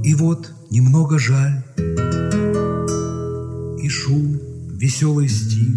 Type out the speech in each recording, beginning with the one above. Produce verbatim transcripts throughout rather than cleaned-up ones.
И вот немного жаль, и шум, веселый стих,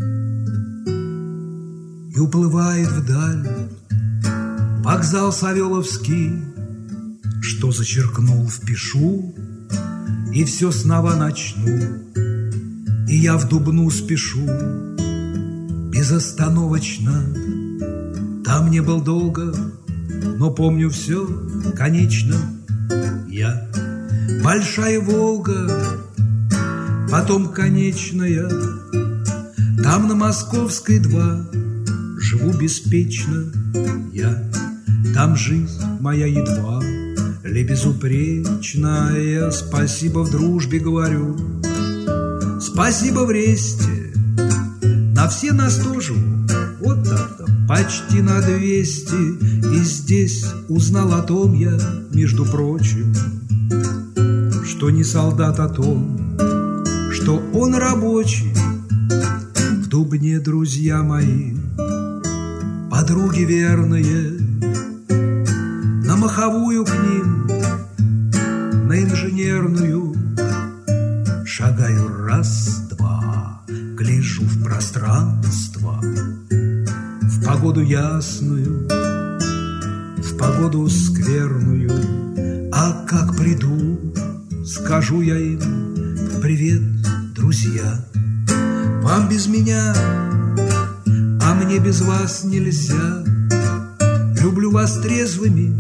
и уплывает вдаль вокзал Савеловский, что зачеркнул, впишу, и все снова начну. И я в Дубну спешу безостановочно. Там не был долго, но помню все конечно. Я большая Волга, потом конечная. Там на Московской два живу беспечно я. Там жизнь моя едва ли безупречная. Спасибо в дружбе говорю, спасибо в ресте. На все на сто живу, вот так-то, почти на двести. И здесь узнал о том я, между прочим, что не солдат, о том, что он рабочий. В Дубне, друзья мои, подруги верные, на Маховую к ним, на Инженерную шагаю раз-два, гляжу в пространство, в погоду ясную, в погоду скверную. А как приду, скажу я им: привет, друзья, вам без меня, а мне без вас нельзя. Люблю вас трезвыми,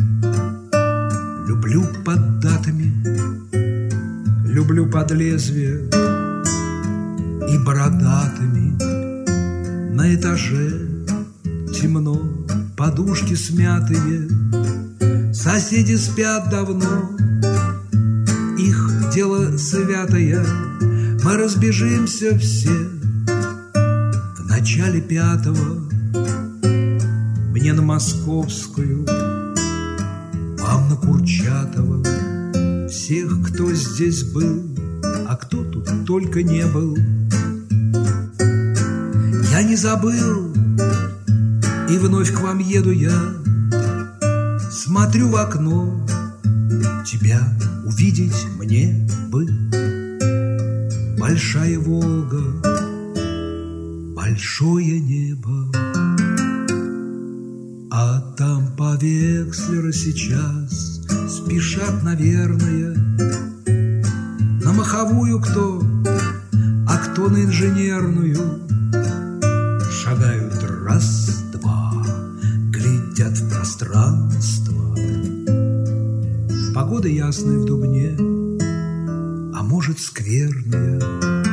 люблю под датами, люблю под лезвие и бородатыми. На этаже темно, подушки смятые, соседи спят давно, их дело святое. Мы разбежимся все в начале пятого. Мне на Московскую, вам на Курчатова. Всех, кто здесь был, а кто тут только не был, я не забыл, и вновь к вам еду я. Смотрю в окно, тебя увидеть мне бы. Большая Волга, большое небо, а там по Векслеру сейчас спешат, наверное, на Маховую кто, а кто на Инженерную. Шагают раз-два, глядят в пространство. Погода ясная в Дубне, а может скверная.